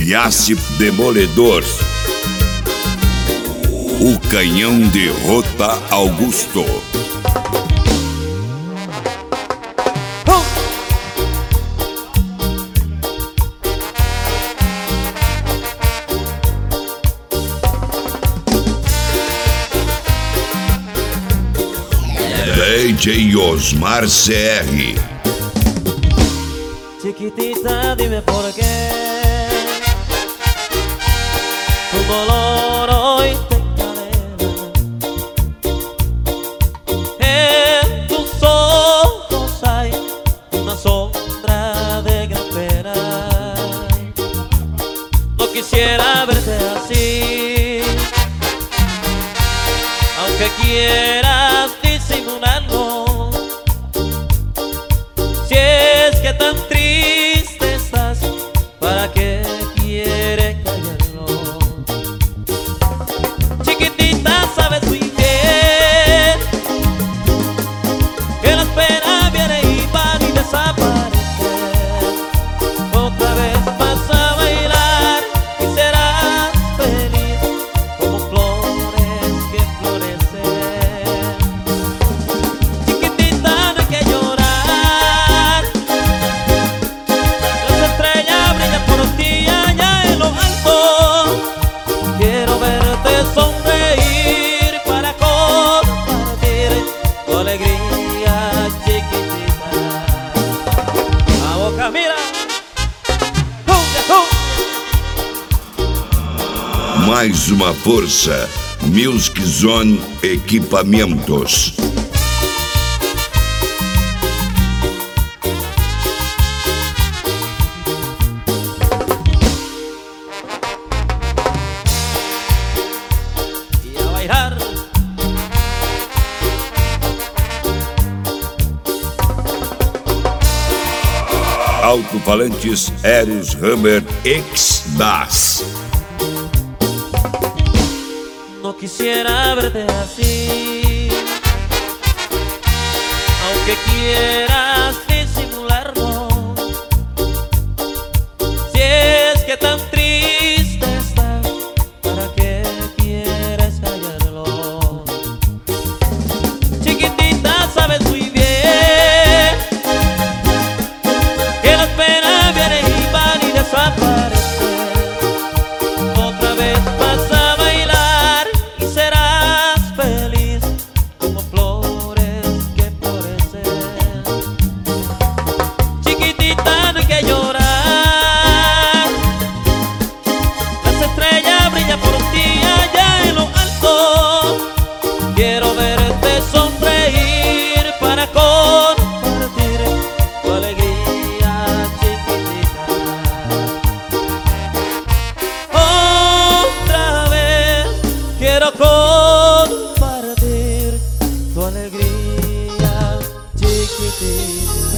Yassip Demoledor. O canhão derrota Augusto. DJ Osmar CR. Chiquitita, dime por qué tu dolor hoy te encadena. En tus ojos hay una sombra de gran pena. No quisiera verte así, aunque quieras disimularlo. Si es que tan triste estás, ¿para qué quieres callarlo? Chiquitita, sabes muy bien que la pena viene y van y desaparece. Otra vez vas a bailar y serás feliz como flores que florecen. Chiquitita, no hay que llorar, las estrellas brillan por ti allá en lo alto. Quiero verte sonreír para compartir tu alegría, chiquitita. A boca mira, Mais uma força. Music Zone Equipamentos. y a bailar. Alto-falantes Eros Hammer X-Bass. No quisiera verte así, aunque quieras disimularlo. Si es que tan triste estás, ¿para qué quieres callarlo? Chiquitita, sabes muy bien que las penas vienen y van y desaparecen. Otra vez vas a bailar y serás feliz como flores que florecen. Chiquitita, no hay que llorar, las estrellas brillan por ti allá en lo alto. Quiero verte sonreír para compartir tu alegría, chiquitita. Otra vez quiero compartir tu alegría, chiquitita.